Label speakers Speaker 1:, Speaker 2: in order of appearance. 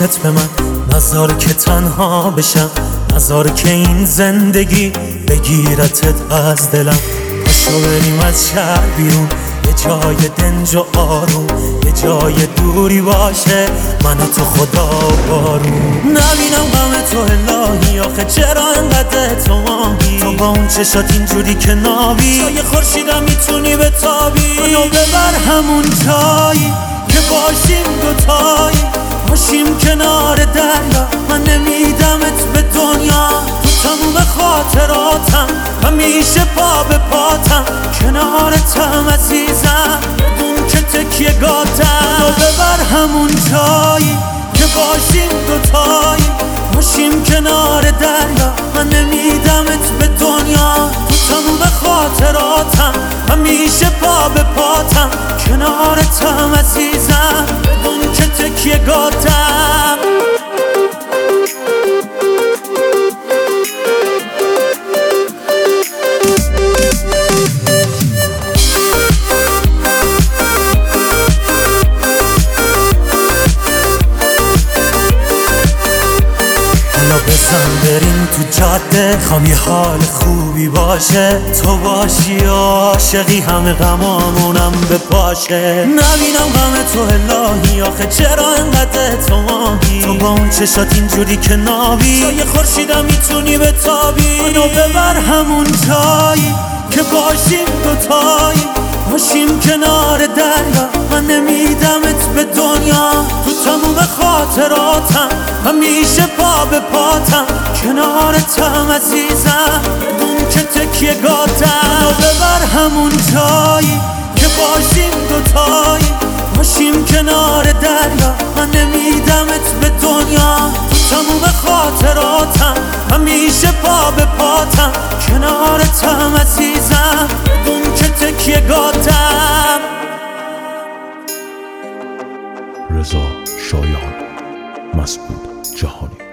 Speaker 1: حواست به من نذار که تنها بشم، نذار که این زندگی بگیرتت از دلم. پاشو بریم از شهر بیرون، یه جای دنج و آروم، یه جای دوری باشه من و تو خدا و بارون. نبینم غم تو الهی، آخه چرا انقدر تو ماهی؟ تو با اون چشات اینجوری که نابی، جای خورشیدم میتونی بتابی. منو ببر همون جایی که باشیم دوتایی، باشیم کنار دریا، من نمیدمت به دنیا. تو تموم خاطراتم، همیشه پا به پاتم، کنارتم عزیزم، بدون که تکیه گاتم. منو ببر همون جایی که باشیم دوتایی، باشیم کنار دریا، من نمیدمت به دنیا. تو تموم خاطراتم، همیشه پا به پاتم، کنارتم عزیزم، بدون که تکیه گاتم. بزن بریم تو جاده، خوام یه حال خوبی باشه، تو باشی و عاشقی همه غمامونم بپاشه. نبینم غم تو الهی، آخه چرا انقدر تو ماهی؟ تو با اون چشات اینجوری که نابی، جای خورشیدم میتونی بتابی. منو ببر همون جایی که باشیم دوتایی، باشیم کنار دریا، من نمیدمت به دنیا. تو تموم خاطراتم، همیشه پا به پاتم، کنارتم عزیزم، بدون که تکیه گاتم. منو ببر همون جایی که باشیم دوتایی، باشیم کنار دریا، من نمیدمت به دنیا. تو تموم خاطراتم، همیشه پا به پاتم، کنارتم عزیزم، بدون که تکیه گاتم.
Speaker 2: رضا شایان، مسعود جهانی.